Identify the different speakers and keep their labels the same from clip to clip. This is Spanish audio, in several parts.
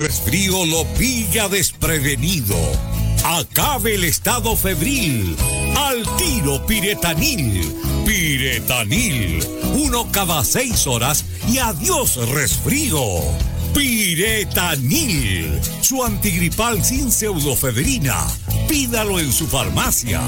Speaker 1: resfrío lo pilla desprevenido. Acabe el estado febril. Al tiro Piretanil. Piretanil. 1 cada 6 horas y adiós resfrío. Piretanil. Su antigripal sin pseudofedrina. Pídalo en su farmacia.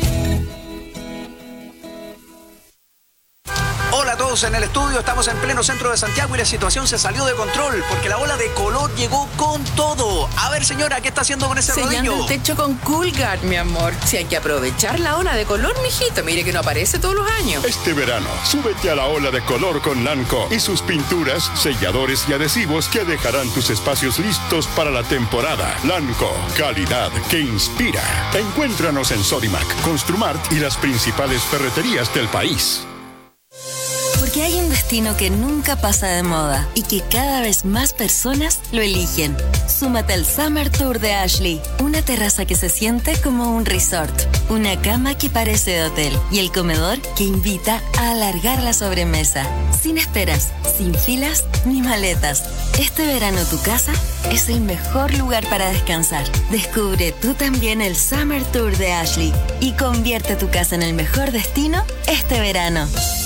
Speaker 2: Hola a todos en el estudio, estamos en pleno centro de Santiago y la situación se salió de control porque la ola de calor llegó con todo. A ver, señora, ¿qué está haciendo con ese rodillo?
Speaker 3: Sellando el techo con Coolguard, mi amor. Si hay que aprovechar la ola de color, mijito. Mire que no aparece todos los años.
Speaker 4: Este verano, súbete a la ola de color con Lanco y sus pinturas, selladores y adhesivos que dejarán tus espacios listos para la temporada. Lanco, calidad que inspira. Encuéntranos en Sodimac, Construmart y las principales ferreterías del país.
Speaker 5: Porque hay un destino que nunca pasa de moda y que cada vez más personas lo eligen. Súmate al Summer Tour de Ashley. Una terraza que se siente como un resort. Una cama que parece de hotel. Y el comedor que invita a alargar la sobremesa. Sin esperas, sin filas ni maletas. Este verano tu casa es el mejor lugar para descansar. Descubre tú también el Summer Tour de Ashley y convierte tu casa en el mejor destino este verano.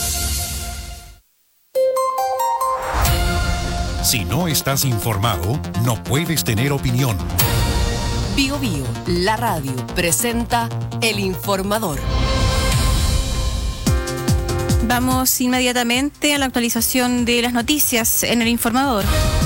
Speaker 6: Si no estás informado, no puedes tener opinión.
Speaker 7: Bio Bio, la radio, presenta El Informador.
Speaker 8: Vamos inmediatamente a la actualización de las noticias en El Informador.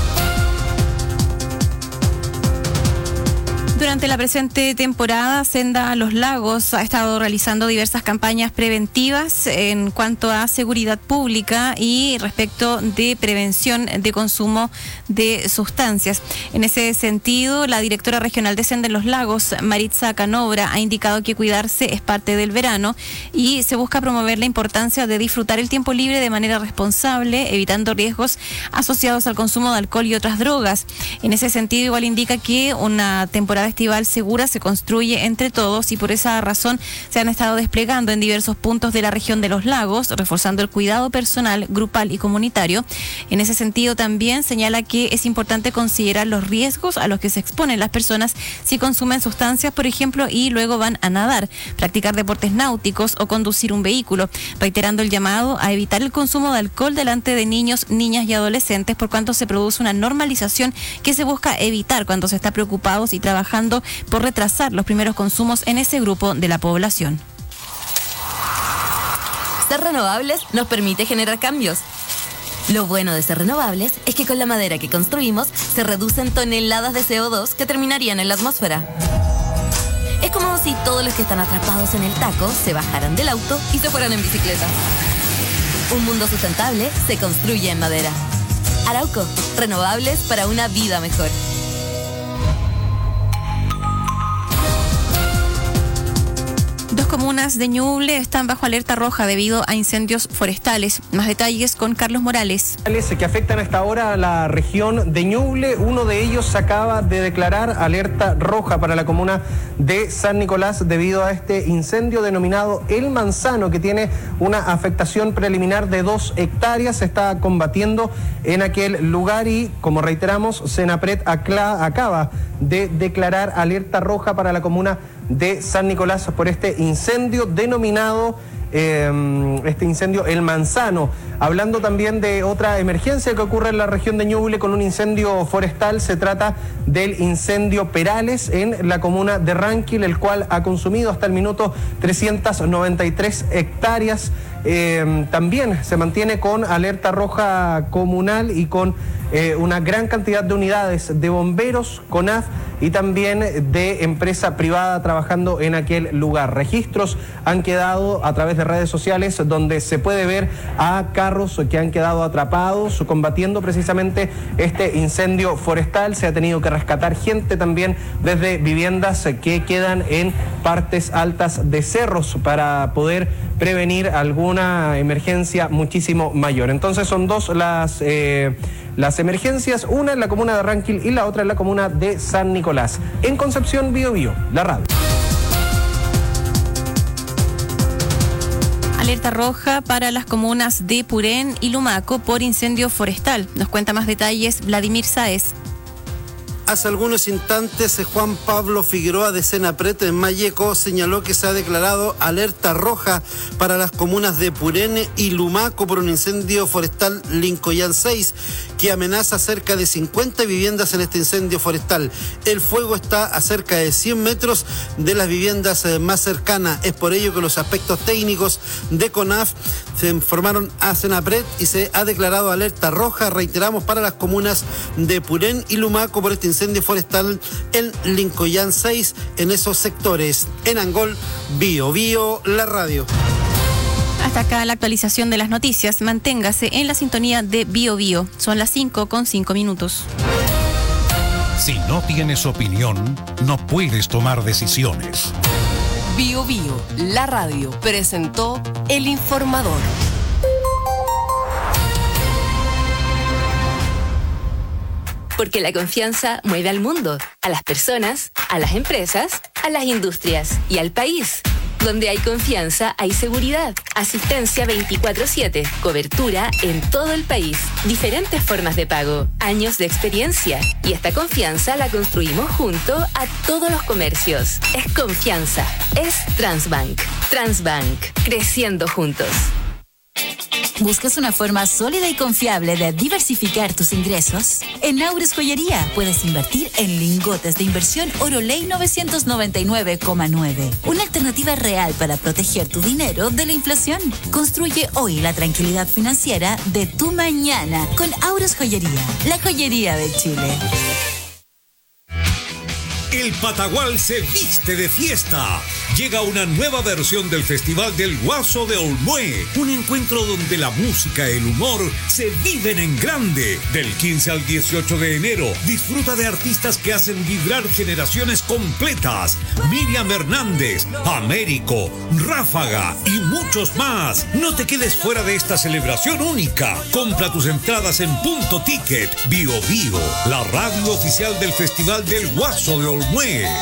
Speaker 8: Durante la presente temporada, Senda Los Lagos ha estado realizando diversas campañas preventivas en cuanto a seguridad pública y respecto de prevención de consumo de sustancias. En ese sentido, la directora regional de Senda Los Lagos, Maritza Canobra, ha indicado que cuidarse es parte del verano y se busca promover la importancia de disfrutar el tiempo libre de manera responsable, evitando riesgos asociados al consumo de alcohol y otras drogas. En ese sentido, igual indica que una temporada estival segura se construye entre todos y por esa razón se han estado desplegando en diversos puntos de la región de los lagos, reforzando el cuidado personal, grupal y comunitario. En ese sentido también señala que es importante considerar los riesgos a los que se exponen las personas si consumen sustancias, por ejemplo, y luego van a nadar, practicar deportes náuticos o conducir un vehículo, reiterando el llamado a evitar el consumo de alcohol delante de niños, niñas y adolescentes, por cuanto se produce una normalización que se busca evitar cuando se está preocupados y trabajando por retrasar los primeros consumos en ese grupo de la población.
Speaker 5: Ser renovables nos permite generar cambios. Lo bueno de ser renovables es que con la madera que construimos se reducen toneladas de CO2 que terminarían en la atmósfera. Es como si todos los que están atrapados en el taco se bajaran del auto y se fueran en bicicleta. Un mundo sustentable se construye en madera. Arauco, renovables para una vida mejor.
Speaker 8: Dos comunas de Ñuble están bajo alerta roja debido a incendios forestales. Más detalles con Carlos Morales.
Speaker 9: Que afectan hasta ahora a la región de Ñuble. Uno de ellos acaba de declarar alerta roja para la comuna de San Nicolás debido a este incendio denominado El Manzano, que tiene una afectación preliminar de 2 hectáreas. Se está combatiendo en aquel lugar y, como reiteramos, Senapred acaba de declarar alerta roja para la comuna de San Nicolás por este incendio denominado El Manzano. Hablando también de otra emergencia que ocurre en la región de Ñuble con un incendio forestal, se trata del incendio Perales en la comuna de Ranquil, el cual ha consumido hasta el minuto 393 hectáreas. También se mantiene con alerta roja comunal y con una gran cantidad de unidades de bomberos, CONAF y también de empresa privada trabajando en aquel lugar. Registros han quedado a través de redes sociales donde se puede ver a carros que han quedado atrapados combatiendo precisamente este incendio forestal. Se ha tenido que rescatar gente también desde viviendas que quedan en partes altas de cerros para poder prevenir alguna emergencia muchísimo mayor. Entonces son dos las emergencias, una en la comuna de Ranquil y la otra en la comuna de San Nicolás. En Concepción, Bio Bio, la radio.
Speaker 8: Alerta roja para las comunas de Purén y Lumaco por incendio forestal. Nos cuenta más detalles Vladimir Sáez.
Speaker 10: Hace algunos instantes, Juan Pablo Figueroa de Senapred en Malleco señaló que se ha declarado alerta roja para las comunas de Purén y Lumaco por un incendio forestal Lincoyán 6 que amenaza cerca de 50 viviendas en este incendio forestal. El fuego está a cerca de 100 metros de las viviendas más cercanas. Es por ello que los aspectos técnicos de CONAF se informaron a Senapred y se ha declarado alerta roja, reiteramos, para las comunas de Purén y Lumaco por este incendio forestal en Lincoyán 6 en esos sectores. En Angol, Bio Bio, la radio.
Speaker 8: Hasta acá la actualización de las noticias. Manténgase en la sintonía de Bio Bio. Son las 5:05.
Speaker 6: Si no tienes opinión, no puedes tomar decisiones.
Speaker 7: Bio Bio, la radio, presentó El Informador.
Speaker 11: Porque la confianza mueve al mundo, a las personas, a las empresas, a las industrias y al país. Donde hay confianza, hay seguridad. Asistencia 24/7, cobertura en todo el país, diferentes formas de pago, años de experiencia. Y esta confianza la construimos junto a todos los comercios. Es confianza, es Transbank. Transbank, creciendo juntos.
Speaker 12: ¿Buscas una forma sólida y confiable de diversificar tus ingresos? En Aures Joyería puedes invertir en lingotes de inversión Oroley 999,9. Una alternativa real para proteger tu dinero de la inflación. Construye hoy la tranquilidad financiera de tu mañana con Aures Joyería, la joyería de Chile.
Speaker 1: El Patagual se viste de fiesta. Llega una nueva versión del Festival del Guaso de Olmué. Un encuentro donde la música y el humor se viven en grande. Del 15 al 18 de enero, disfruta de artistas que hacen vibrar generaciones completas. Miriam Hernández, Américo, Ráfaga y muchos más. No te quedes fuera de esta celebración única. Compra tus entradas en Punto Ticket. Bio Bio, la radio oficial del Festival del Guaso de Olmué.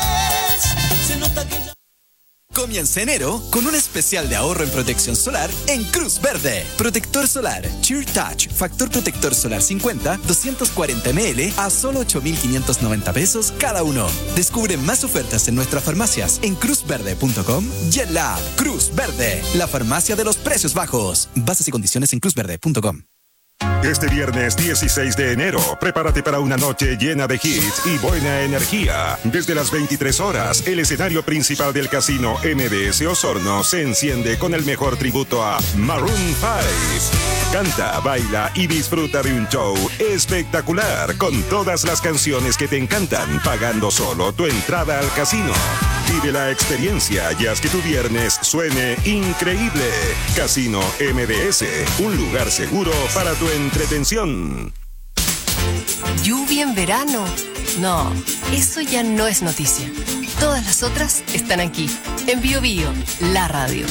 Speaker 2: Comienza enero con un especial de ahorro en protección solar en Cruz Verde. Protector solar Cheer Touch, factor protector solar 50, 240 ml a solo 8.590 pesos cada uno. Descubre más ofertas en nuestras farmacias en cruzverde.com y en la app Cruz Verde, la farmacia de los precios bajos. Bases y condiciones en cruzverde.com.
Speaker 4: Este viernes 16 de enero, prepárate para una noche llena de hits y buena energía. Desde las 23 horas, el escenario principal del casino MBS Osorno se enciende con el mejor tributo a Maroon 5. Canta, baila y disfruta de un show espectacular con todas las canciones que te encantan, pagando solo tu entrada al casino. Vive la experiencia y haz que tu viernes suene increíble. Casino MBS, un lugar seguro para tu entretención.
Speaker 7: ¿Lluvia en verano? No, eso ya no es noticia. Todas las otras están aquí, en Bio Bio, la radio.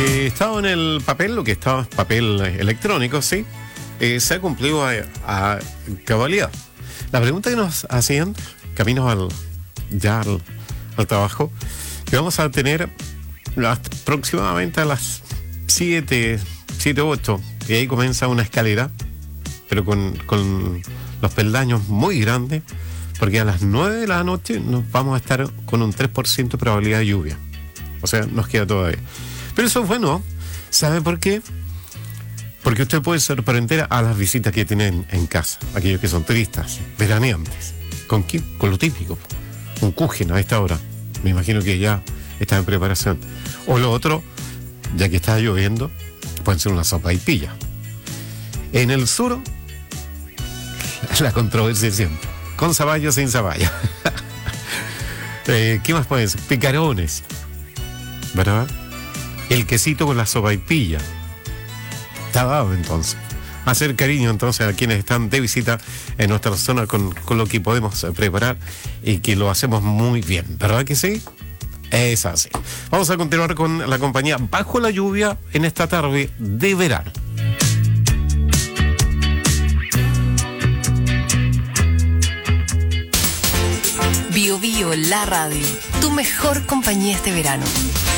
Speaker 13: que estaba en el papel, lo que estaba en papel electrónico, sí, se ha cumplido a cabalidad. La pregunta que nos hacían, caminos al trabajo, que vamos a tener aproximadamente a las 7, 8, y ahí comienza una escalera, pero con los peldaños muy grandes, porque a las 9 de la noche nos vamos a estar con un 3% de probabilidad de lluvia. O sea, nos queda todavía. Pero eso es bueno. ¿Sabe por qué? Porque usted puede sorprender a las visitas que tienen en casa, aquellos que son turistas, veraneantes. ¿Con qué? Con lo típico. Un kuchen a esta hora. Me imagino que ya está en preparación. O lo otro, ya que está lloviendo, pueden ser una sopaipilla. En el sur, la controversia siempre. Con zapallo o sin zapallo. ¿Qué más pueden ser? Picarones, ¿verdad? El quesito con la sopaipilla. Está dado entonces. Hacer cariño entonces a quienes están de visita en nuestra zona con lo que podemos preparar y que lo hacemos muy bien. ¿Verdad que sí? Es así. Vamos a continuar con la compañía Bajo la Lluvia en esta tarde de verano.
Speaker 7: Bio Bio, la radio. Tu mejor compañía este verano.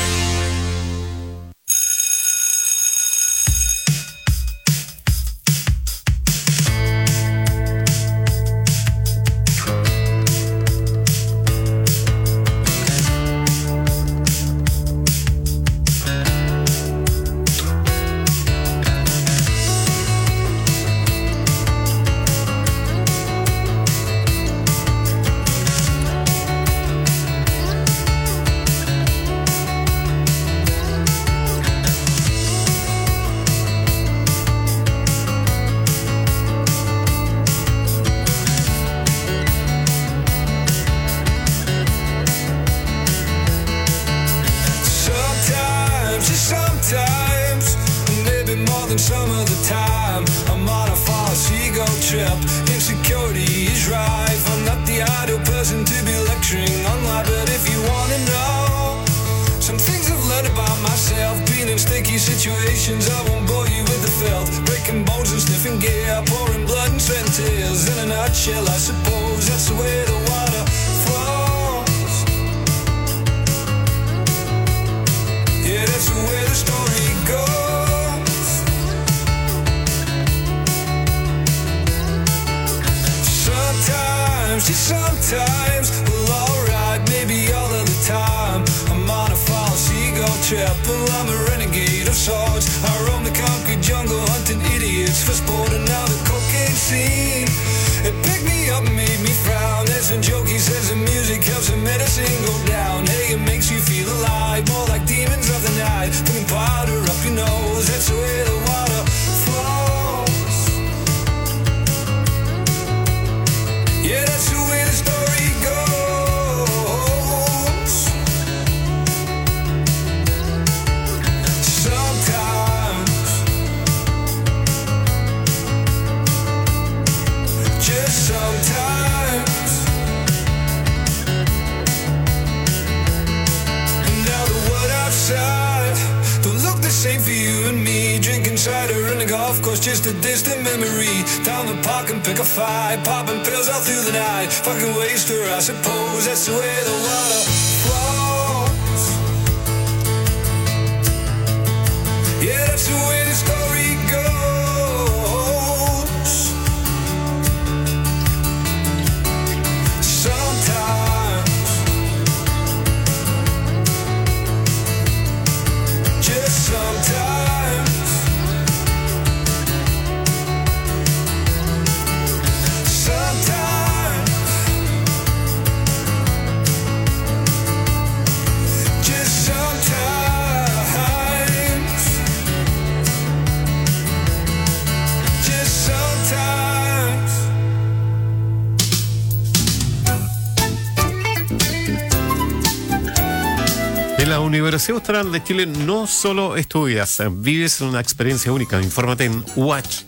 Speaker 13: Universidad Austral de Chile no solo estudias, vives una experiencia única. Infórmate en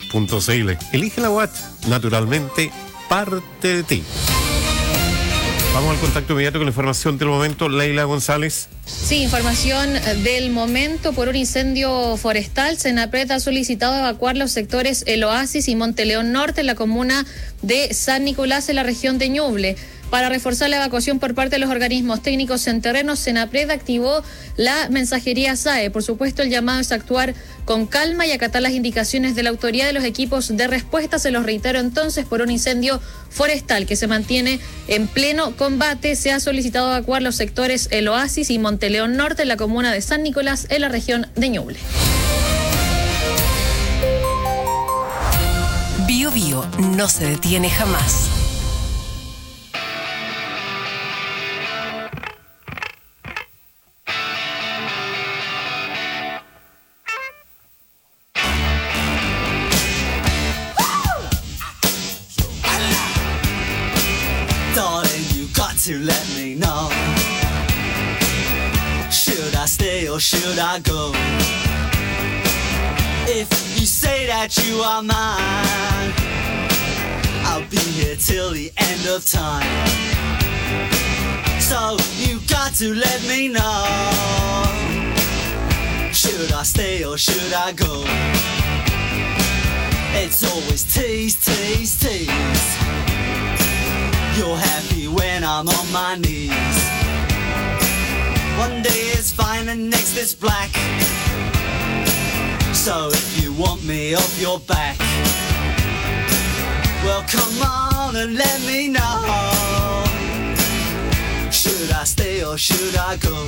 Speaker 13: watch.cl. Elige la Watch, naturalmente parte de ti. Vamos al contacto inmediato con la información del momento. Leila González.
Speaker 14: Sí, información del momento por un incendio forestal. Senapred ha solicitado evacuar los sectores El Oasis y Monteleón Norte en la comuna de San Nicolás en la región de Ñuble. Para reforzar la evacuación por parte de los organismos técnicos en terreno, Senapred activó la mensajería SAE. Por supuesto, el llamado es actuar con calma y acatar las indicaciones de la autoridad de los equipos de respuesta. Se los reitero entonces, por un incendio forestal que se mantiene en pleno combate. Se ha solicitado evacuar los sectores El Oasis y Monteleón Norte en la comuna de San Nicolás en la región de Ñuble.
Speaker 7: Bio Bio no se detiene jamás.
Speaker 15: To let me know, should I stay or should I go? If you say that you are mine, I'll be here till the end of time. So you got to let me know, should I stay or should I go? It's always tease, tease, tease. You're happy when I'm on my knees. One day it's fine and next it's black. So if you want me off your back, well come on and let me know, should I stay or should I go?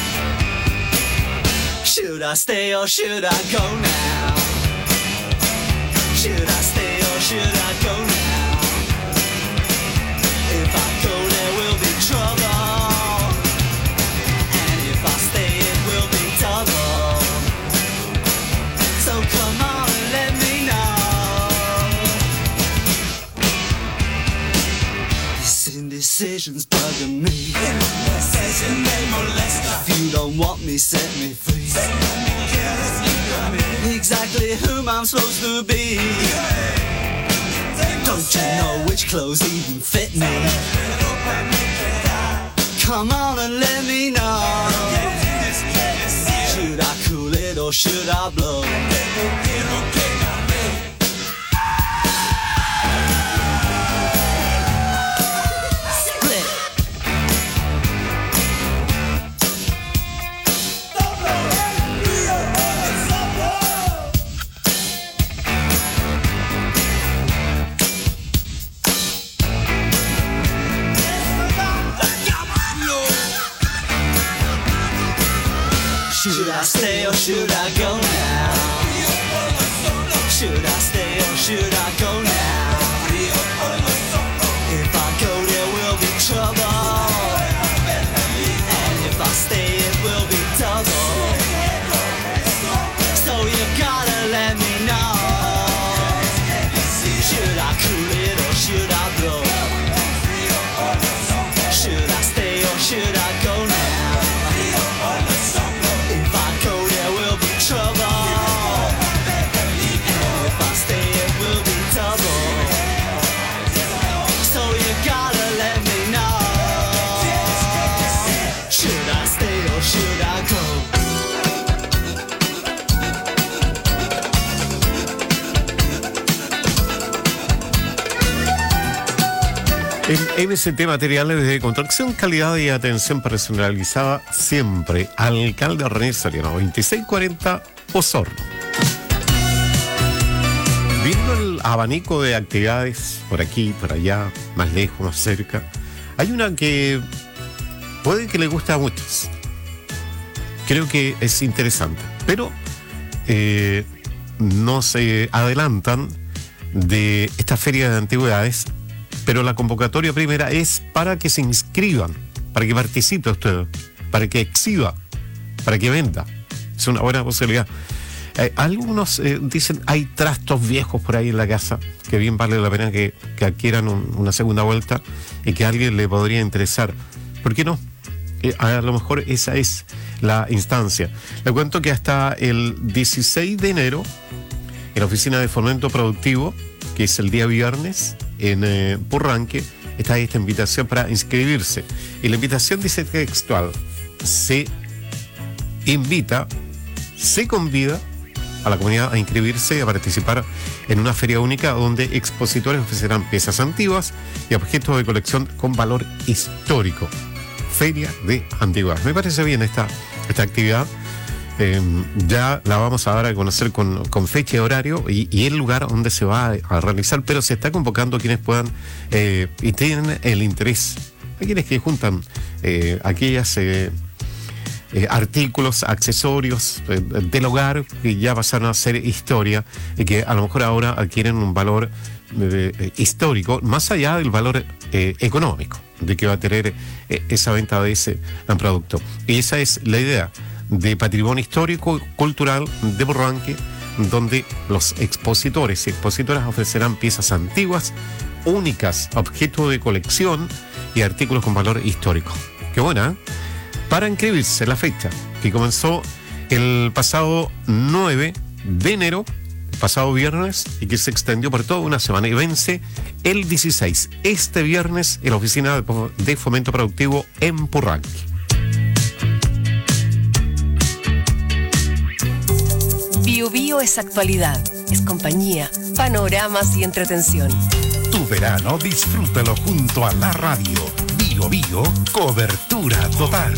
Speaker 15: Should I stay or should I go now? Should I stay or should I go now? If I go, there will be trouble, and if I stay, it will be double. So come on and let me know. This indecision's bugging me. Indecision, they molest us. If you don't want me, set me free. Exactly whom I'm supposed to be. Don't you know which clothes even fit me? Come on and let me know, should I cool it or should I blow? Should I stay or should I go now? Should I stay or should I go now? If I go, there will be trouble, and if I stay, it will be double. So you gotta let me know, should I cool it or should I blow? Should I stay or should I go now?
Speaker 13: En MST Materiales de Construcción, calidad y atención personalizada siempre. Alcalde René Soriano, 2640 Osorno. Viendo el abanico de actividades por aquí, por allá, más lejos, más cerca, hay una que puede que le guste a muchos. Creo que es interesante, pero no se adelantan de esta feria de antigüedades. Pero la convocatoria primera es para que se inscriban, para que participe usted, para que exhiba, para que venda. Es una buena posibilidad. Algunos dicen, hay trastos viejos por ahí en la casa, que bien vale la pena que adquieran una segunda vuelta y que a alguien le podría interesar. ¿Por qué no? A lo mejor esa es la instancia. Le cuento que hasta el 16 de enero, en la Oficina de Fomento Productivo, que es el día viernes, en Purranque, está esta invitación para inscribirse. Y la invitación dice textual: se invita, se convida a la comunidad a inscribirse, a participar en una feria única donde expositores ofrecerán piezas antiguas y objetos de colección con valor histórico. Feria de Antigüedades. Me parece bien esta actividad. Ya la vamos a dar a conocer con fecha y horario y el lugar donde se va a realizar, pero se está convocando a quienes puedan y tienen el interés, a quienes que juntan aquellas artículos, accesorios del hogar que ya pasaron a ser historia y que a lo mejor ahora adquieren un valor histórico, más allá del valor económico de que va a tener esa venta de ese producto. Y esa es la idea de Patrimonio Histórico Cultural de Purranque, donde los expositores y expositoras ofrecerán piezas antiguas, únicas, objetos de colección y artículos con valor histórico. Qué buena, ¿eh? Para inscribirse, la fecha que comenzó el pasado 9 de enero, pasado viernes, y que se extendió por toda una semana y vence el 16, este viernes, en la oficina de Fomento Productivo en Purranque.
Speaker 7: Bio es actualidad, es compañía, panoramas y entretención.
Speaker 6: Tu verano disfrútalo junto a la radio. Bio, cobertura total.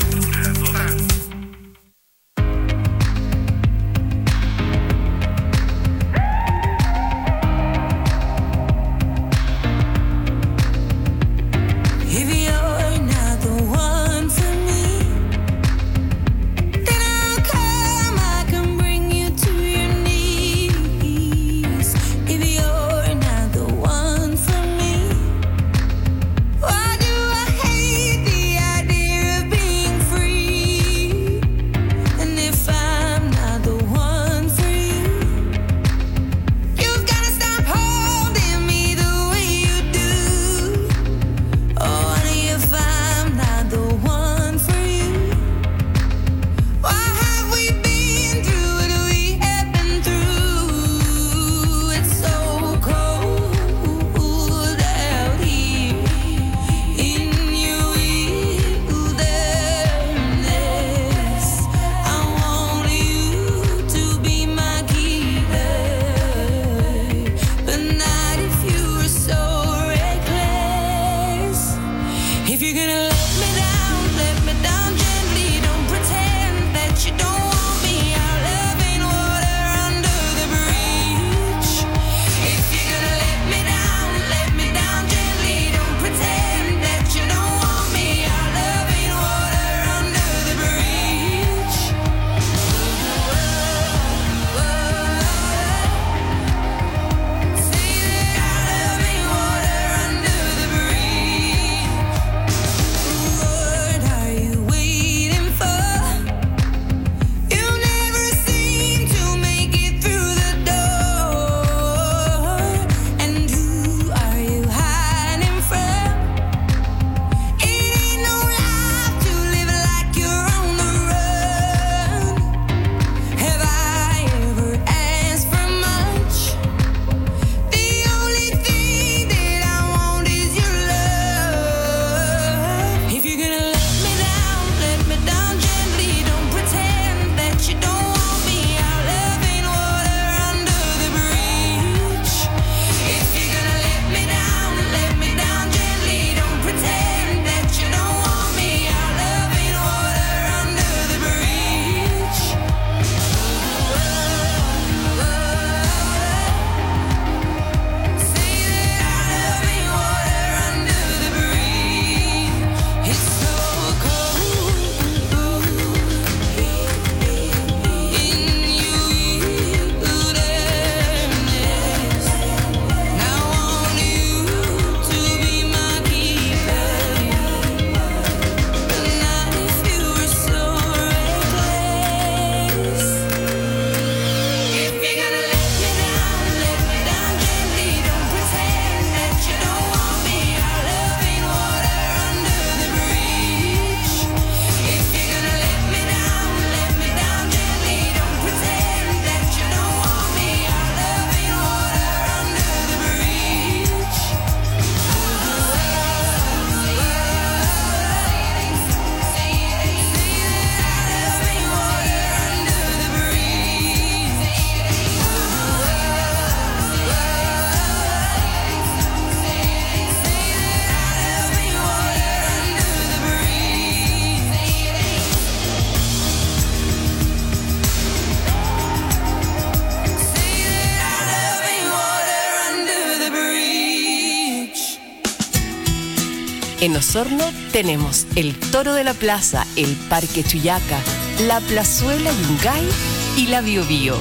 Speaker 7: En Osorno tenemos el Toro de la Plaza, el Parque Chuyaca, la Plazuela Yungay y la Bio Bio.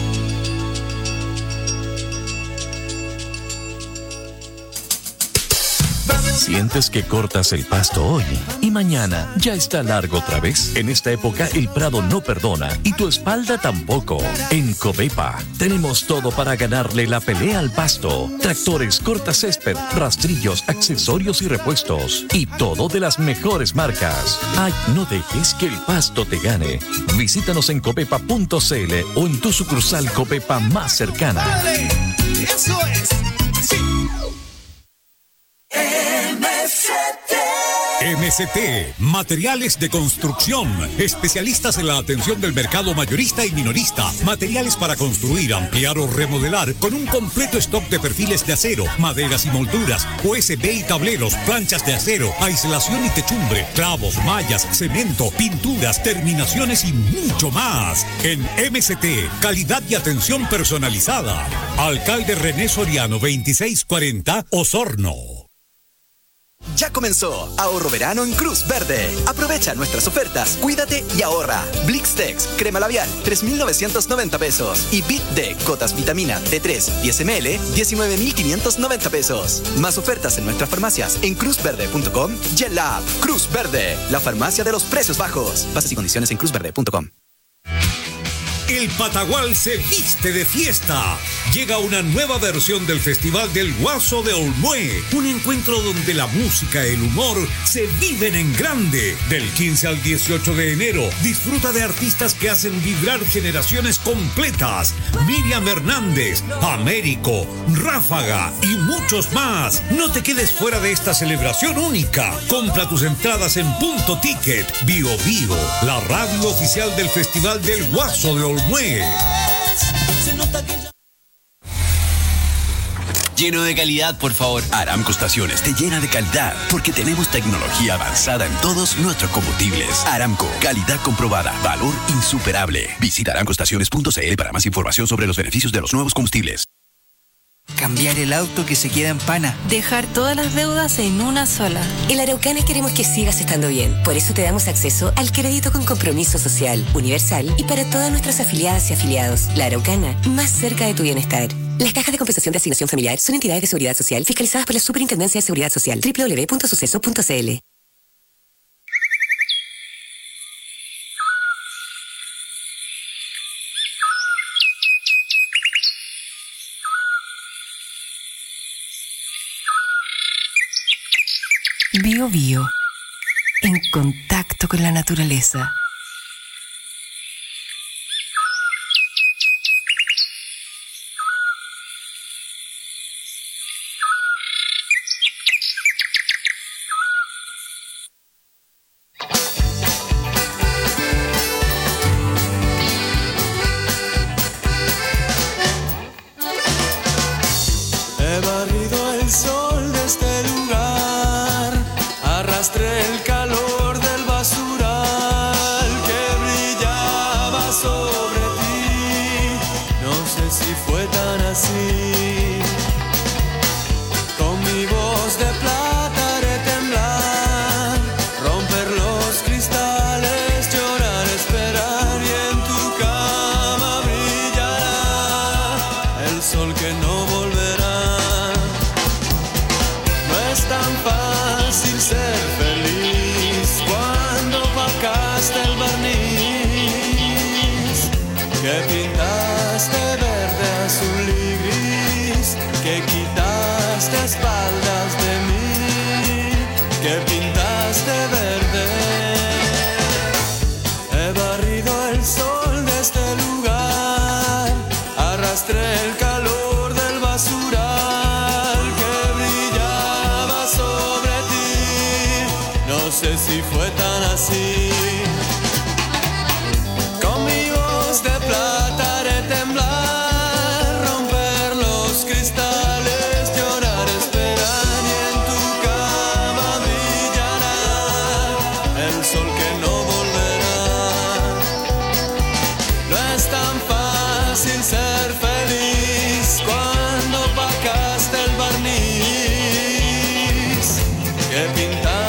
Speaker 16: ¿Sientes que cortas el pasto hoy y mañana ya está largo otra vez? En esta época el prado no perdona y tu espalda tampoco. En Covepa tenemos todo para ganarle la pelea al pasto. Tractores, cortacésped, rastrillos, accesorios y repuestos. Y todo de las mejores marcas. Ay, no dejes que el pasto te gane. Visítanos en covepa.cl o en tu sucursal Covepa más cercana.
Speaker 15: Eso es. Sí.
Speaker 1: MCT, materiales de construcción, especialistas en la atención del mercado mayorista y minorista, materiales para construir, ampliar o remodelar, con un completo stock de perfiles de acero, maderas y molduras, USB y tableros, planchas de acero, aislación y techumbre, clavos, mallas, cemento, pinturas, terminaciones y mucho más. En MCT, calidad y atención personalizada. Alcalde René Soriano, 2640, Osorno.
Speaker 2: Ya comenzó Ahorro Verano en Cruz Verde. Aprovecha nuestras ofertas, cuídate y ahorra. Blixtex, crema labial, 3,990 pesos. Y Bit D, gotas vitamina D3, 10 ml, 19,590 pesos. Más ofertas en nuestras farmacias en cruzverde.com y en la app Cruz Verde, la farmacia de los precios bajos. Bases y condiciones en cruzverde.com.
Speaker 1: El Patagual se viste de fiesta. Llega una nueva versión del Festival del Guaso de Olmué. Un encuentro donde la música y el humor se viven en grande. Del 15 al 18 de enero, disfruta de artistas que hacen vibrar generaciones completas. Miriam Hernández, Américo, Ráfaga y muchos más. No te quedes fuera de esta celebración única. Compra tus entradas en Punto Ticket. Bio Bio, la radio oficial del Festival del Guaso de Olmué.
Speaker 17: Lleno de calidad, por favor.
Speaker 18: Aramco Estaciones te llena de calidad porque tenemos tecnología avanzada en todos nuestros combustibles. Aramco, calidad comprobada, valor insuperable. Visita aramcoestaciones.cl para más información sobre los beneficios de los nuevos combustibles.
Speaker 19: Cambiar el auto que se queda en pana.
Speaker 5: Dejar todas las deudas en una sola.
Speaker 20: En la Araucana queremos que sigas estando bien. Por eso te damos acceso al crédito con compromiso social, universal y para todas nuestras afiliadas y afiliados. La Araucana, más cerca de tu bienestar. Las cajas de compensación de asignación familiar son entidades de seguridad social fiscalizadas por la Superintendencia de Seguridad Social. www.suceso.cl.
Speaker 7: Bio Bio, en contacto con la naturaleza.
Speaker 15: He barrido el sol de este lugar, arrastré el calor del basural que brillaba sobre ti. No sé si fue tan así. Con mi voz de plata haré temblar, romper los cristales, llorar, esperar y en tu cama brillará el sol que no volverá. No es tan fácil ser feliz cuando opacaste el barniz que pintaste verde, azul y gris, que quitaste espaldas de mí, que pintaste verde. He barrido el sol de este lugar, arrastré el calor del basural que brillaba sobre ti. No sé si fue tan así. Con mi voz de plata haré temblar, romper los cristales, llorar, esperar y en tu cama brillará el sol que no volverá. No es tan fácil ser feliz cuando opacaste el barniz que pintaste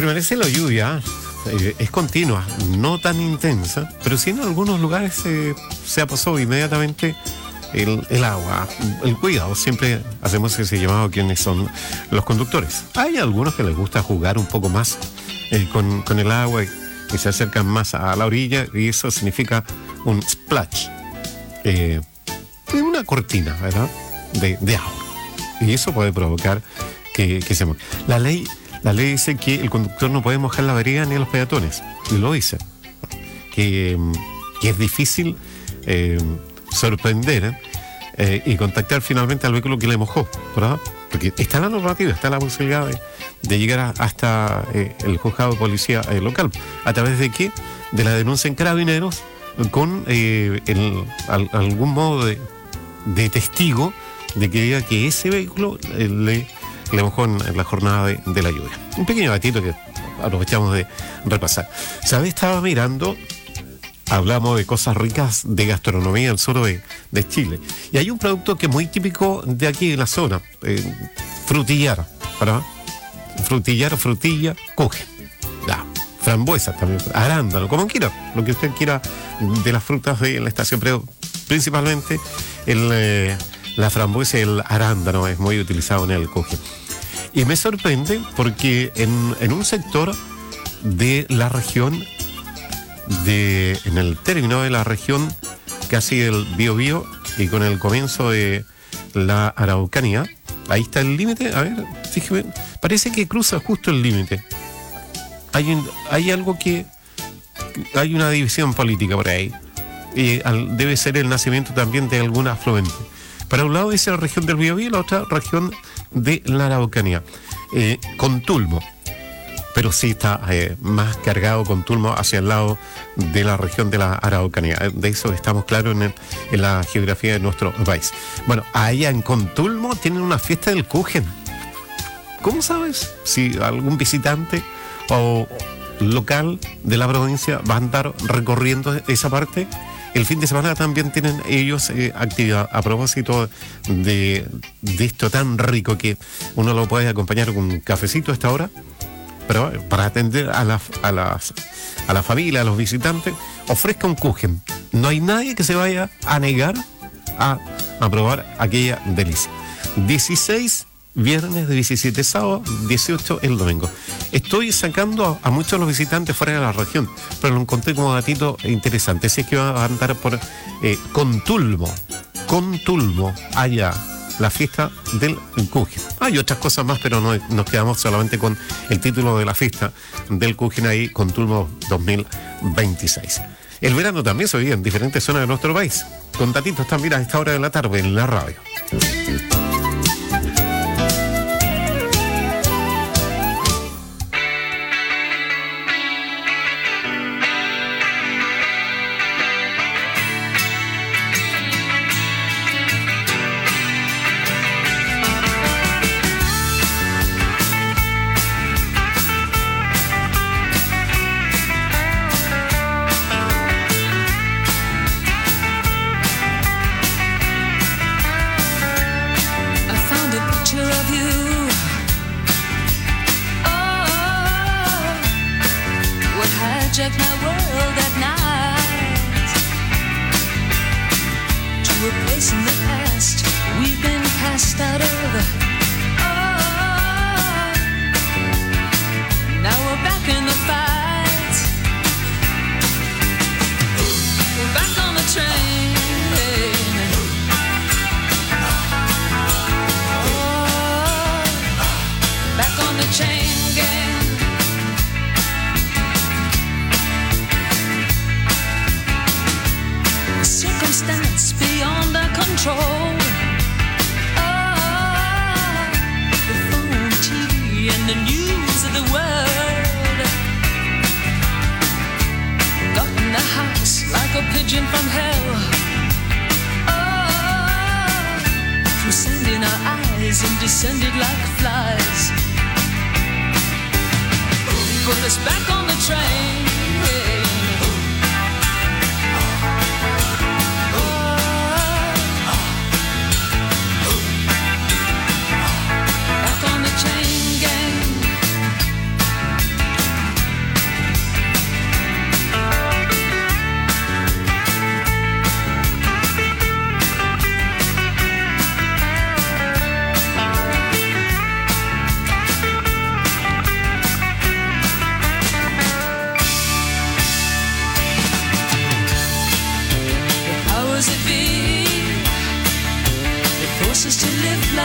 Speaker 13: Permanece la lluvia, es continua, no tan intensa, pero sí en algunos lugares se apasó inmediatamente el agua. El cuidado, siempre hacemos ese llamado a quienes son los conductores. Hay algunos que les gusta jugar un poco más con el agua y se acercan más a la orilla, y eso significa un splash, una cortina, ¿verdad?, de agua. Y eso puede provocar que se moje. La ley dice que el conductor no puede mojar la vereda ni a los peatones. Y lo dice. Que es difícil sorprender y contactar finalmente al vehículo que le mojó, ¿verdad? Porque está la normativa, está la posibilidad de llegar hasta el juzgado de policía local. ¿A través de qué? De la denuncia en Carabineros con algún modo de testigo de que diga que ese vehículo le mojó en la jornada de la lluvia. Un pequeño datito que aprovechamos de repasar. ¿Sabes? Estaba mirando, hablamos de cosas ricas de gastronomía del sur de Chile. Y hay un producto que es muy típico de aquí de la zona, frutillar, ¿verdad? Frutillar, frutilla, kuchen. Frambuesa también, arándano, como quiera, lo que usted quiera de las frutas de la estación, pero principalmente la frambuesa y el arándano es muy utilizado en el kuchen. Y me sorprende porque en un sector de la región, en el término de la región casi del Biobío y con el comienzo de la Araucanía, ahí está el límite, a ver, fíjeme, parece que cruza justo el límite. Hay algo hay una división política por ahí. Y debe ser el nacimiento también de algún afluente. Para un lado dice la región del Biobío y la otra región de la Araucanía, con Tulmo. Pero sí está más cargado con Tulmo hacia el lado de la región de la Araucanía. De eso estamos claros en la geografía de nuestro país. Bueno, allá en Contulmo tienen una fiesta del kuchen. ¿Cómo sabes? Si algún visitante o local de la provincia va a andar recorriendo esa parte. El fin de semana también tienen ellos actividad a propósito de esto tan rico que uno lo puede acompañar con un cafecito a esta hora, pero para atender a la familia, a los visitantes, ofrezca un kuchen. No hay nadie que se vaya a negar a probar aquella delicia. 16 viernes, 17 sábado, 18 el domingo. Estoy sacando a muchos de los visitantes fuera de la región, pero lo encontré como datito interesante. Si es que va a andar por Contulmo, allá, la fiesta del kuchen. Hay otras cosas más, pero no nos quedamos solamente con el título de la fiesta del kuchen ahí, Contulmo 2026. El verano también se vive en diferentes zonas de nuestro país, con datitos también a esta hora de la tarde en la radio.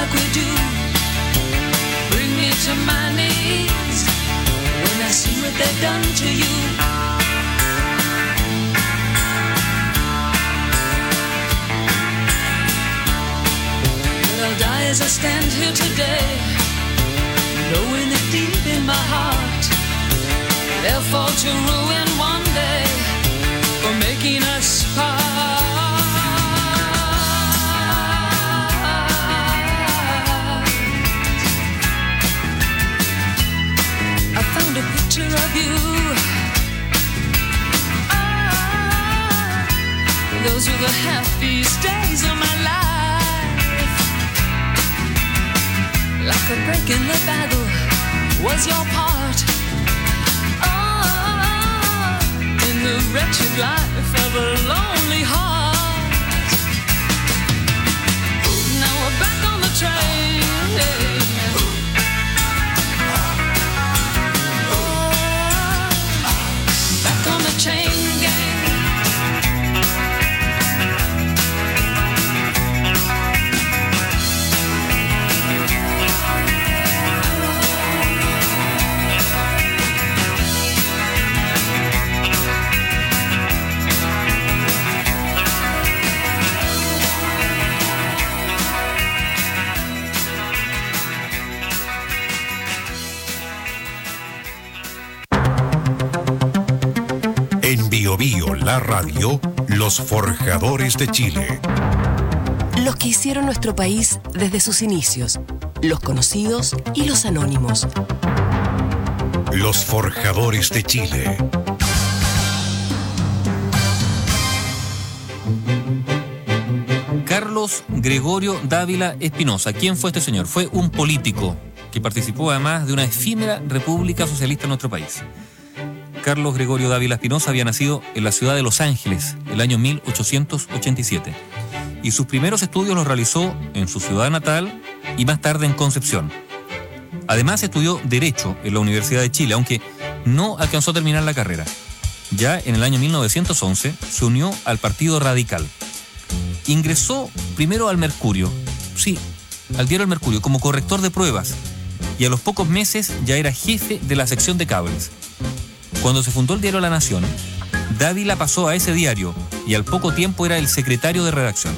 Speaker 15: like we do bring me to my knees when I see what they've done to you. But I'll die as I stand here today, knowing that deep in my heart they'll fall to ruin one day for making us part. I found a picture of you. Those were the happiest days of my life. Like a break in the battle was your part. In the wretched life of a lonely heart. Now we're back on the train. Back on the chain gang.
Speaker 6: En Bio Bio, la radio, los forjadores de Chile.
Speaker 7: Los que hicieron nuestro país desde sus inicios, los conocidos y los anónimos.
Speaker 6: Los forjadores de Chile.
Speaker 21: Carlos Gregorio Dávila Espinosa. ¿Quién fue este señor? Fue un político que participó además de una efímera república socialista en nuestro país. Carlos Gregorio Dávila Espinosa había nacido en la ciudad de Los Ángeles el año 1887 y sus primeros estudios los realizó en su ciudad natal y más tarde en Concepción. Además estudió Derecho en la Universidad de Chile, aunque no alcanzó a terminar la carrera. Ya en el año 1911 se unió al Partido Radical. Ingresó primero al Mercurio, sí, al diario El Mercurio, como corrector de pruebas, y a los pocos meses ya era jefe de la sección de cables. Cuando se fundó el diario La Nación, Dávila pasó a ese diario y al poco tiempo era el secretario de redacción.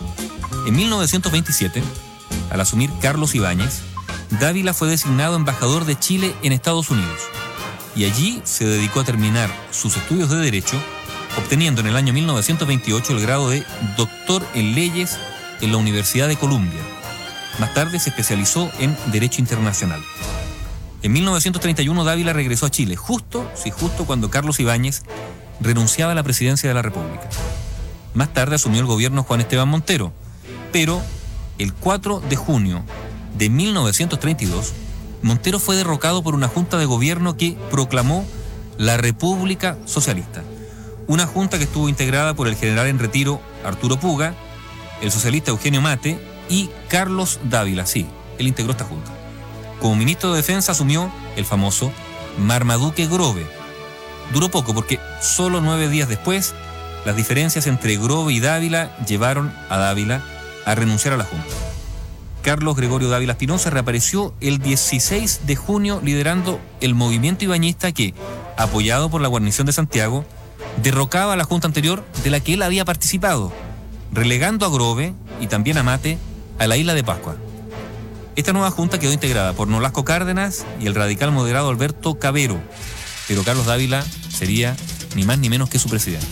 Speaker 21: En 1927, al asumir Carlos Ibáñez, Dávila fue designado embajador de Chile en Estados Unidos y allí se dedicó a terminar sus estudios de Derecho, obteniendo en el año 1928 el grado de doctor en leyes en la Universidad de Columbia. Más tarde se especializó en Derecho Internacional. En 1931 Dávila regresó a Chile, justo cuando Carlos Ibáñez renunciaba a la presidencia de la República. Más tarde asumió el gobierno Juan Esteban Montero, pero el 4 de junio de 1932, Montero fue derrocado por una junta de gobierno que proclamó la República Socialista. Una junta que estuvo integrada por el general en retiro Arturo Puga, el socialista Eugenio Mate y Carlos Dávila. Sí, él integró esta junta. Como ministro de Defensa asumió el famoso Marmaduke Grove. Duró poco porque solo 9 días después las diferencias entre Grove y Dávila llevaron a Dávila a renunciar a la Junta. Carlos Gregorio Dávila Espinosa reapareció el 16 de junio liderando el movimiento ibañista que, apoyado por la guarnición de Santiago, derrocaba a la Junta anterior de la que él había participado, relegando a Grove y también a Mate a la isla de Pascua. Esta nueva junta quedó integrada por Nolasco Cárdenas y el radical moderado Alberto Cavero, pero Carlos Dávila sería ni más ni menos que su presidente.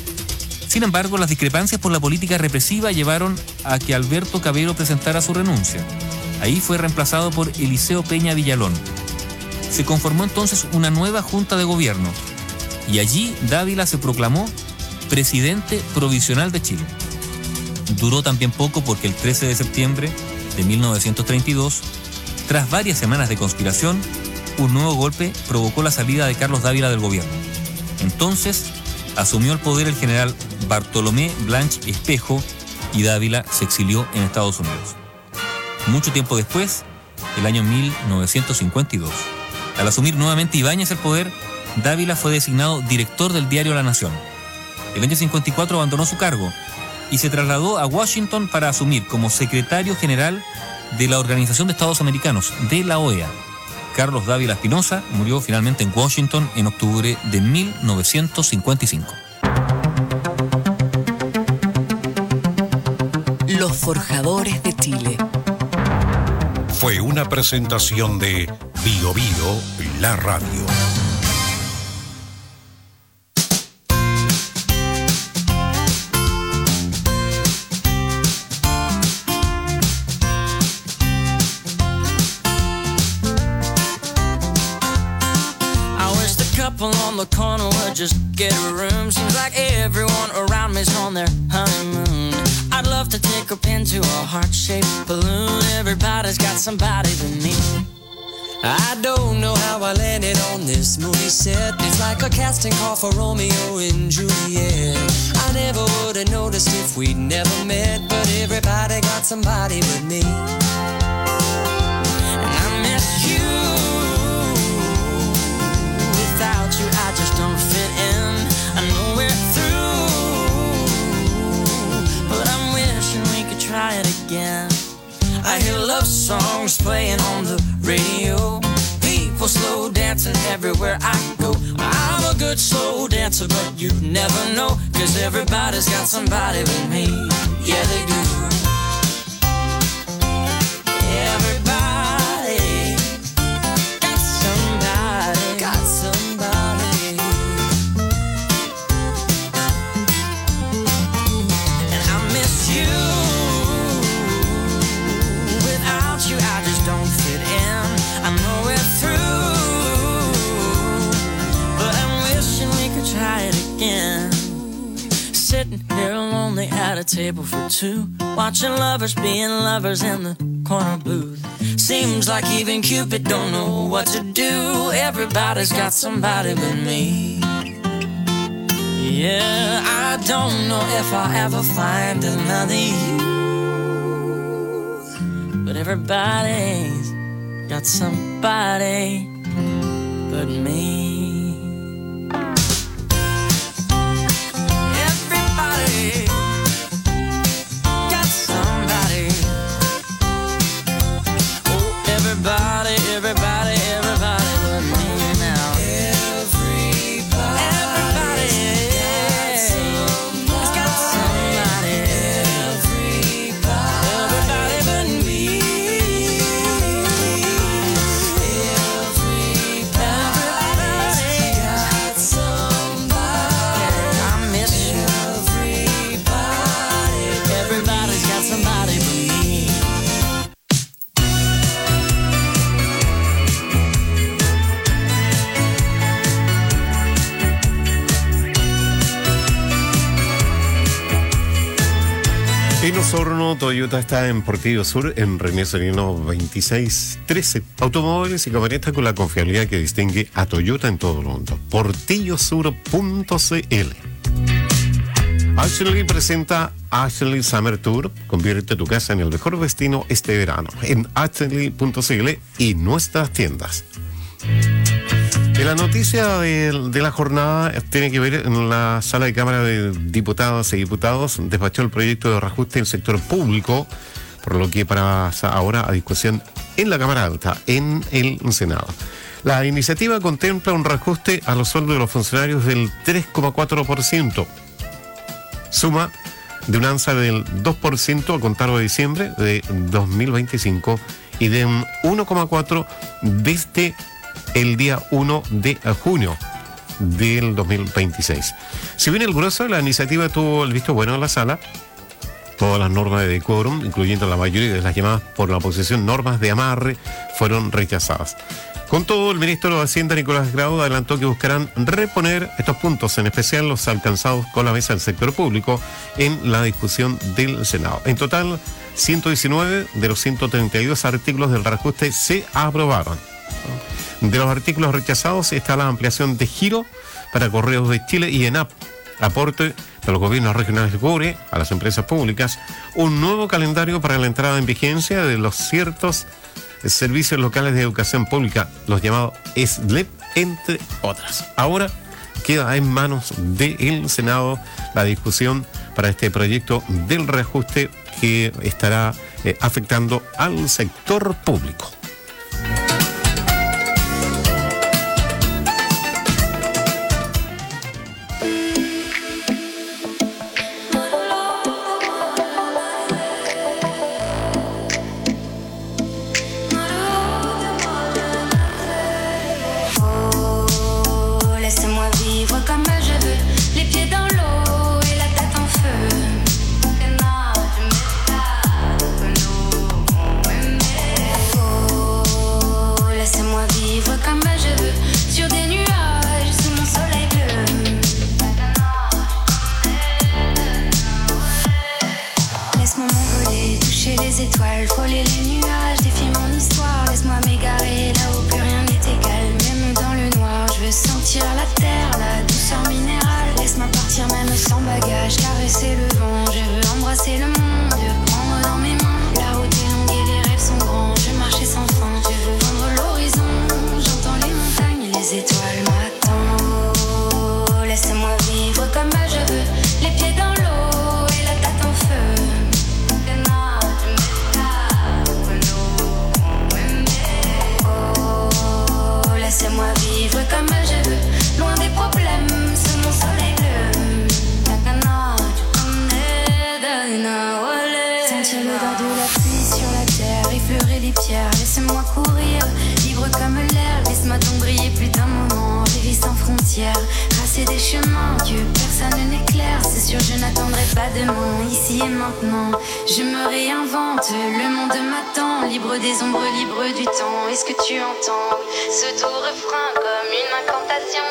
Speaker 21: Sin embargo, las discrepancias por la política represiva llevaron a que Alberto Cavero presentara su renuncia. Ahí fue reemplazado por Eliseo Peña Villalón. Se conformó entonces una nueva junta de gobierno y allí Dávila se proclamó presidente provisional de Chile. Duró también poco porque el 13 de septiembre de 1932, tras varias semanas de conspiración, un nuevo golpe provocó la salida de Carlos Dávila del gobierno. Entonces, asumió el poder el general Bartolomé Blanch Espejo y Dávila se exilió en Estados Unidos. Mucho tiempo después, el año 1952, al asumir nuevamente Ibáñez el poder, Dávila fue designado director del diario La Nación. El año 54 abandonó su cargo y se trasladó a Washington para asumir como secretario general de la Organización de Estados Americanos, de la OEA. Carlos Dávila Espinosa murió finalmente en Washington en octubre de 1955.
Speaker 3: Los Forjadores de Chile.
Speaker 6: Fue una presentación de Bio Bio, la radio.
Speaker 22: On the corner would just get a room. Seems like everyone around me's on their honeymoon. I'd love to take a pin to a heart-shaped balloon. Everybody's got somebody but me. I don't know how I landed on this movie set. It's like a casting call for Romeo and Juliet. I never would have noticed if we'd never met, but everybody got somebody but me. And I miss you. Without you, I just don't fit in. I know we're through, but I'm wishing we could try it again. I hear love songs playing on the radio. People slow dancing everywhere I go. I'm a good slow dancer, but you never know, 'cause everybody's got somebody but me. Yeah, they do. Everybody got somebody, got somebody. And I miss you. Without you, I just don't fit in. I know we're through, but I'm wishing we could try it again. Sitting here lonely at a table for two, watching lovers being lovers in the corner booth. Seems like even Cupid don't know what to do. Everybody's got somebody but me. Yeah, I don't know if I'll ever find another you, but everybody's got somebody but me. Everybody got somebody. Oh, everybody, everybody, everybody but me now. Everybody has got somebody. Everybody but me. Everybody got somebody. I miss you. Everybody's got somebody but me.
Speaker 13: En Osorno, Toyota está en Portillo Sur, en René Sereno 2613. Automóviles y camionetas con la confiabilidad que distingue a Toyota en todo el mundo. portillosur.cl. Ashley presenta Ashley Summer Tour. Convierte tu casa en el mejor destino este verano en ashley.cl y nuestras tiendas. Y la noticia de la jornada tiene que ver en la sala de Cámara de Diputadas y Diputados. Despachó el proyecto de reajuste del sector público, por lo que pasa ahora a discusión en la Cámara Alta, en el Senado. La iniciativa contempla un reajuste a los sueldos de los funcionarios del 3,4%, suma de un alza del 2% a contar de diciembre de 2025 y de un 1,4% desde el día 1 de junio del 2026. Si bien el grueso de la iniciativa tuvo el visto bueno en la sala, todas las normas de quórum, incluyendo la mayoría de las llamadas por la oposición normas de amarre, fueron rechazadas. Con todo, el ministro de Hacienda, Nicolás Grau, adelantó que buscarán reponer estos puntos, en especial los alcanzados con la mesa del sector público, en la discusión del Senado. En total, 119 de los 132 artículos del reajuste se aprobaron. De los artículos rechazados está la ampliación de giro para Correos de Chile y ENAP, aporte de los gobiernos regionales de cobre a las empresas públicas, un nuevo calendario para la entrada en vigencia de los ciertos servicios locales de educación pública, los llamados SLEP, entre otras. Ahora queda en manos del Senado la discusión para este proyecto del reajuste que estará afectando al sector público.
Speaker 9: Laisse-moi vivre comme je veux, les pieds dans l'eau et la tête en feu. Que no, tu me oh, laisse-moi vivre comme je veux, sur des nuages, sous mon soleil bleu. Laisse-moi m'envoler, toucher les étoiles, frôler les nuages, défier mon histoire. Laisse-moi m'égarer là où plus rien n'est égal, même dans le noir. Je veux sentir la terre, la douceur minérale. Laisse-moi partir même sans bagage, caresser le vent. Je veux embrasser le monde, prendre dans mes mains. La route est longue et les rêves sont grands. Je veux marcher sans fin, je veux vendre l'horizon. J'entends les montagnes et les étoiles m'attendent. Oh, laisse-moi vivre comme je veux, les pieds dans l'eau et la tête en feu. Oh, laisse-moi vivre comme je veux, loin des problèmes, sous mon soleil bleu. Sentir l'odeur de la pluie sur la terre, effleurer les pierres, laisse-moi courir, libre comme l'air. Laisse-moi donc briller plus d'un moment, rêver sans frontières, tracer des chemins que personne n'éclaire. C'est sûr je n'attendrai pas demain, ici et maintenant. Je me réinvente, le monde m'attend, libre des ombres, libre du temps. Est-ce que tu entends ce doux refrain comme une incantation?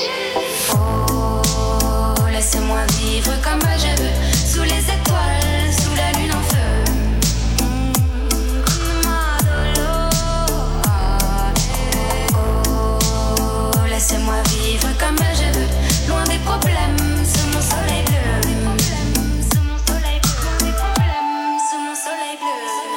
Speaker 9: Oh, laisse-moi vivre comme je veux, sous les étoiles, sous la lune en feu. Oh, laisse-moi vivre comme je veux, loin des problèmes, sous mon soleil bleu. Sous mon soleil bleu, loin des problèmes, sous mon soleil bleu.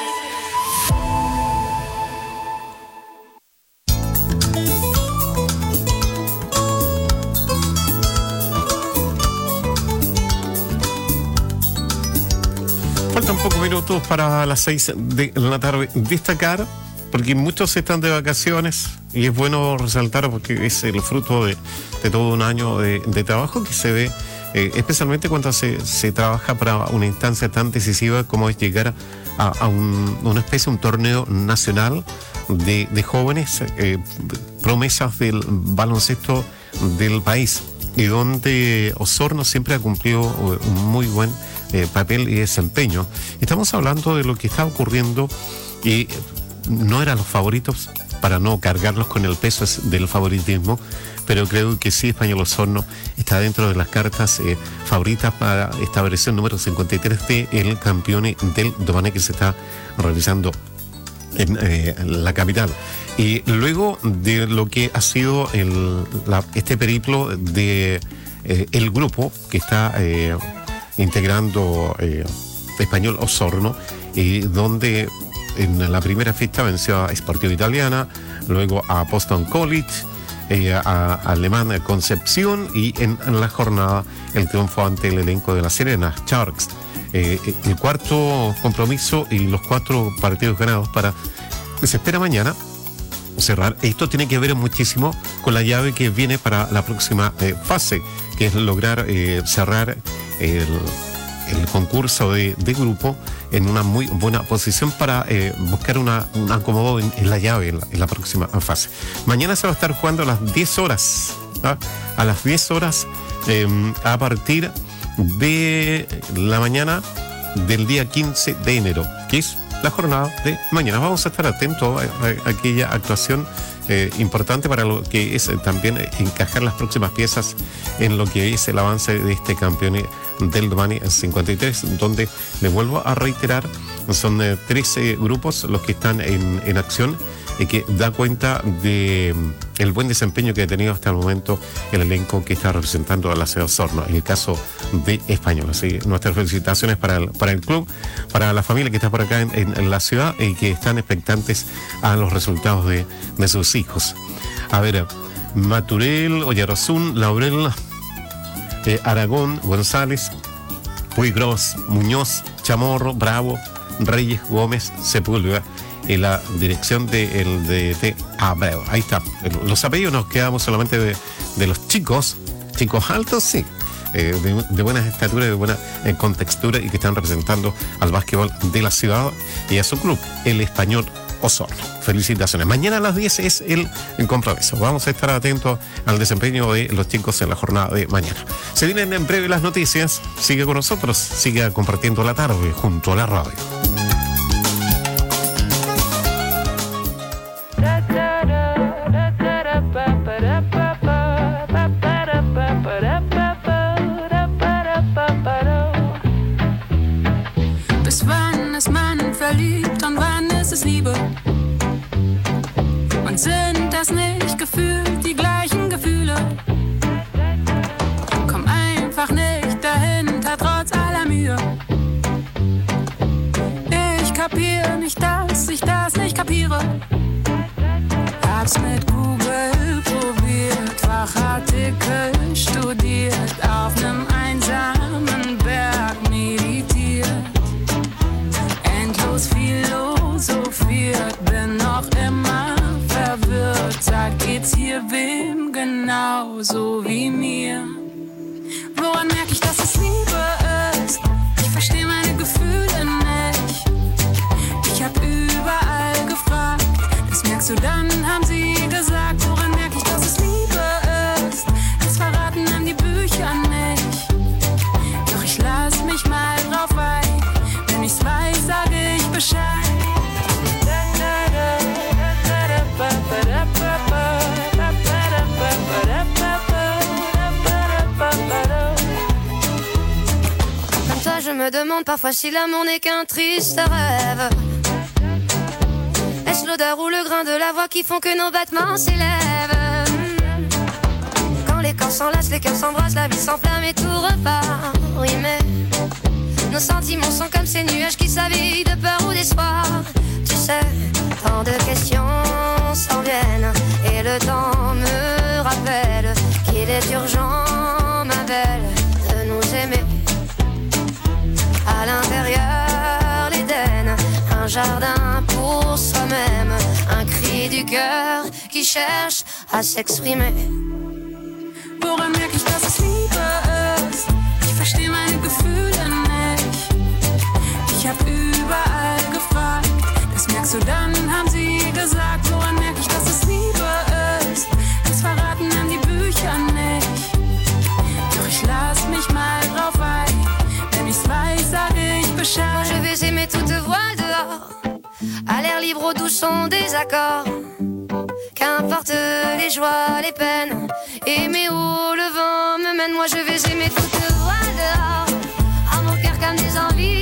Speaker 13: Faltan pocos minutos para las 6 de la tarde. Destacar, porque muchos están de vacaciones y es bueno resaltar porque es el fruto de todo un año de trabajo que se ve, especialmente cuando se trabaja para una instancia tan decisiva como es llegar a una especie, un torneo nacional de jóvenes, promesas del baloncesto del país, y donde Osorno siempre ha cumplido un muy buen papel y desempeño. Estamos hablando de lo que está ocurriendo y no eran los favoritos para no cargarlos con el peso del favoritismo, pero creo que sí, Español Osorno está dentro de las cartas favoritas para esta versión número 53 del campeón del Domané que se está realizando en la capital. Y luego de lo que ha sido este periplo de el grupo que está integrando Español Osorno, donde en la primera fiesta venció a Sportivo Italiana, luego a Boston College, a Alemán Concepción, y en la jornada el triunfo ante el elenco de La Serena Sharks. El cuarto compromiso y los 4 partidos ganados para, se espera mañana cerrar. Esto tiene que ver muchísimo con la llave que viene para la próxima fase, que es lograr cerrar el concurso de grupo en una muy buena posición para buscar un acomodo en la llave en la próxima fase. Mañana se va a estar jugando a las 10 horas, ¿ah? A las 10 horas a partir de la mañana del día 15 de enero, que es la jornada de mañana. Vamos a estar atentos a aquella actuación importante para lo que es también encajar las próximas piezas en lo que es el avance de este campeón del Domani 53, donde, le vuelvo a reiterar, son 13 grupos los que están en acción, y que da cuenta de el buen desempeño que ha tenido hasta el momento el elenco que está representando a la ciudad de Osorno, en el caso de Español. Así, nuestras felicitaciones para el club, para la familia que está por acá en la ciudad y que están expectantes a los resultados de sus hijos. A ver, Maturel, Oyarzún, Laurel, Aragón, González, Puigros, Muñoz, Chamorro, Bravo, Reyes, Gómez, Sepúlveda, en la dirección del DT Abreu. Ahí está. Los apellidos nos quedamos solamente de los chicos altos, sí. De buena estatura, de buena contextura y que están representando al básquetbol de la ciudad y a su club, el Español Osorno. Felicitaciones. Mañana a las 10 es el compromiso. Vamos a estar atentos al desempeño de los chicos en la jornada de mañana. Se vienen en breve las noticias. Sigue con nosotros, sigue compartiendo la tarde junto a la radio.
Speaker 8: Bis wann ist man verliebt und wann ist es Liebe? Und sind das nicht gefühlt die gleichen Gefühle? Komm einfach nicht dahinter, trotz aller Mühe. Ich kapier nicht, dass ich das nicht kapiere. Hab's mit Google probiert, Fachartikel studiert, auf nem einsamen Berg meditiert, endlos philosophiert, bin noch immer verwirrt. Sag, geht's hier wem genauso wie mir? Woran merk ich, dass es Liebe ist? Ich versteh meine Gefühle nicht. Ich hab überall gefragt, das merkst du dann, haben sie gesagt. Woran merk ich, dass es Liebe ist? Das verraten dann die Bücher nicht. Doch ich lass mich mal drauf ein. Wenn ich's weiß, sage ich Bescheid.
Speaker 9: Comme toi, je me demande parfois si l'amour n'est qu'un triste rêve. Est-ce l'odeur ou le grain de la voix qui font que nos battements s'élèvent? Quand les corps s'enlacent, les cœurs s'embrassent, la vie s'enflamme et tout repart. Oui, mais nos sentiments sont comme ces nuages qui s'habillent de peur ou d'espoir. Tu sais, tant de questions s'en viennent et le temps me rappelle qu'il est urgent, ma belle, de nous aimer. À l'intérieur, l'Éden, un jardin pour soi-même, un cri du cœur qui cherche à s'exprimer.
Speaker 8: Woran merk ich, dass es Liebe ist? Ich versteh meine Gefühle nicht. Ich hab überall gefragt, das merkst du dann, haben sie gesagt. Woran merk ich, dass es Liebe ist? Das verraten dann die Bücher nicht. Doch ich lass mich mal drauf ein. Wenn ich's weiß, sage ich Bescheid.
Speaker 9: Je vais aimer toute voile dehors, à l'air libre, au doux son des accords. Qu'importe les joies, les peines, aimer où le vent me mène. Moi je vais aimer toute voile dehors, à mon cœur comme des envies